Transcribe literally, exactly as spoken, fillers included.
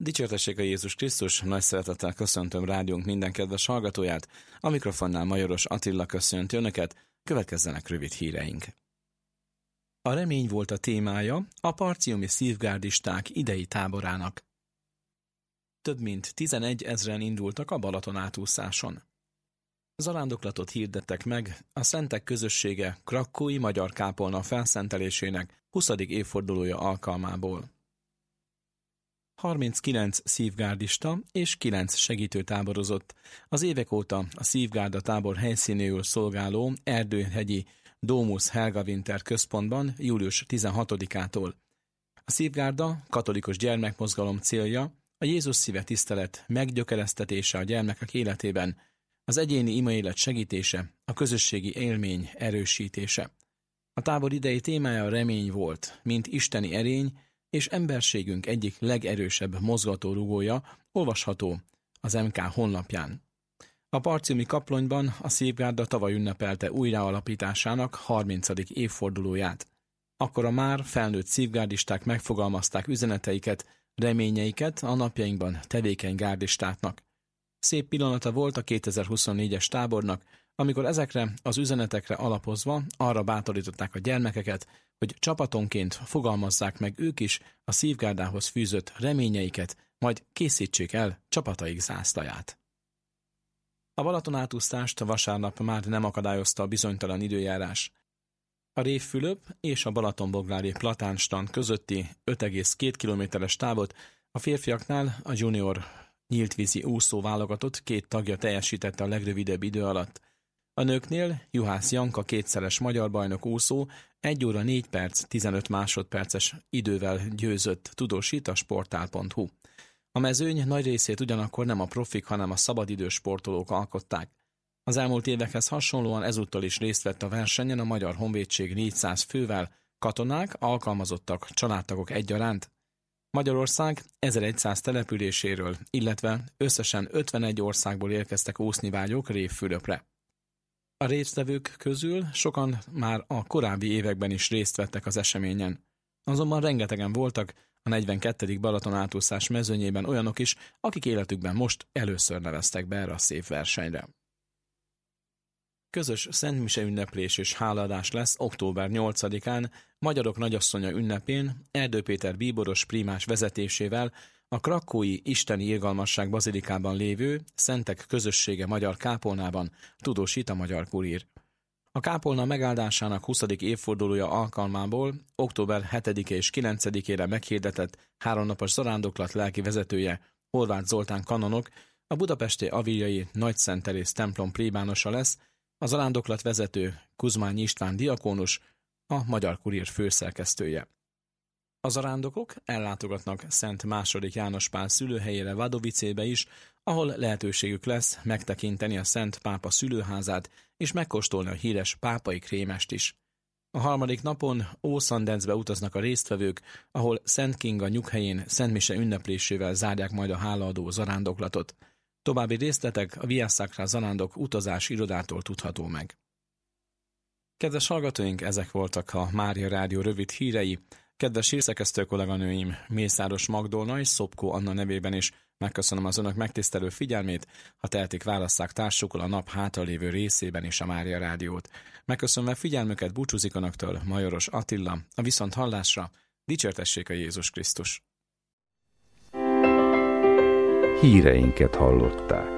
Dicsértessék a Jézus Krisztus, nagy szeretettel köszöntöm rádiónk minden kedves hallgatóját, a mikrofonnál Majoros Attila köszönti önöket, következzenek rövid híreink. A remény volt a témája a parciumi szívgárdisták idei táborának. Több mint tizenegy ezren indultak a Balaton átúszáson. Zarándoklatot hirdettek meg a Szentek Közössége krakkói magyar kápolna felszentelésének huszadik évfordulója alkalmából. harminckilenc szívgárdista és kilenc segítő táborozott az évek óta a Szívgárda tábor helyszínéül szolgáló Erdőhegyi Domus Helga Winter központban július tizenhatodikától. A Szívgárda katolikus gyermekmozgalom célja a Jézus szíve tisztelet meggyökeresztetése a gyermekek életében, az egyéni imaélet segítése, a közösségi élmény erősítése. A tábor idei témája a remény volt, mint isteni erény, és emberségünk egyik legerősebb mozgatórugója, olvasható az em ká honlapján. A parciumi kaplonyban a Szívgárda tavaly ünnepelte újraalapításának harmincadik évfordulóját. Akkor a már felnőtt szívgárdisták megfogalmazták üzeneteiket, reményeiket a napjainkban tevékeny gárdistáknak. Szép pillanata volt a kétezer-huszonnégyes tábornak, amikor ezekre az üzenetekre alapozva arra bátorították a gyermekeket, hogy csapatonként fogalmazzák meg ők is a Szívgárdához fűzött reményeiket, majd készítsék el csapataik zászlaját. A Balaton átúszást vasárnap már nem akadályozta a bizonytalan időjárás. A Révfülöp és a Balatonboglári Platánstand közötti öt egész két kilométeres távot a férfiaknál a junior nyíltvízi úszó válogatott két tagja teljesítette a legrövidebb idő alatt. A nőknél Juhász Janka kétszeres magyar bajnok úszó egy óra négy perc tizenöt másodperces idővel győzött, tudósít a sportál pont hu. A mezőny nagy részét ugyanakkor nem a profik, hanem a szabadidős sportolók alkották. Az elmúlt évekhez hasonlóan ezúttal is részt vett a versenyen a Magyar Honvédség négyszáz fővel, katonák, alkalmazottak, családtagok egyaránt. Magyarország ezerszáz településéről, illetve összesen ötvenegy országból érkeztek úsznivágyók Révfülöpre. A résztvevők közül sokan már a korábbi években is részt vettek az eseményen. Azonban rengetegen voltak a negyvenkettedik Balaton átúszás mezőnyében olyanok is, akik életükben most először neveztek be erre a szép versenyre. Közös szentmise ünneplés és hálaadás lesz október nyolcadikán, Magyarok Nagyasszonya ünnepén Erdő Péter bíboros prímás vezetésével a krakkói Isteni Irgalmasság bazilikában lévő Szentek Közössége magyar kápolnában, tudósít a Magyar Kurír. A kápolna megáldásának huszadik évfordulója alkalmából október hetedike és kilencedikére meghirdetett háromnapos zarándoklat lelki vezetője, Horváth Zoltán kanonok, a budapesti Aviljai Nagyszent Teréz templom plébánosa lesz, a zarándoklat vezető Kuzmány István diakónus, a Magyar Kurír főszerkesztője. A zarándokok ellátogatnak Szent második János Pál szülőhelyére Vadovicébe is, ahol lehetőségük lesz megtekinteni a Szent Pápa szülőházát és megkóstolni a híres pápai krémest is. A harmadik napon Ószandenzbe utaznak a résztvevők, ahol Szent Kinga nyughelyén szentmise ünneplésével zárják majd a hálaadó zarándoklatot. További részletek a Via Sacra Zarándok utazás irodától tudható meg. Kedves hallgatóink, ezek voltak a Mária Rádió rövid hírei. Kedves hírszerkesztő kolléganőim, Mészáros Magdolna és Szopkó Anna nevében is megköszönöm az önök megtisztelő figyelmét, ha tehetik, válasszák társukkal a nap hátralévő részében is a Mária Rádiót. Megköszönve figyelmüket búcsúzik önöktől Majoros Attila, a viszont hallásra, dicsértessék a Jézus Krisztus. Híreinket hallották.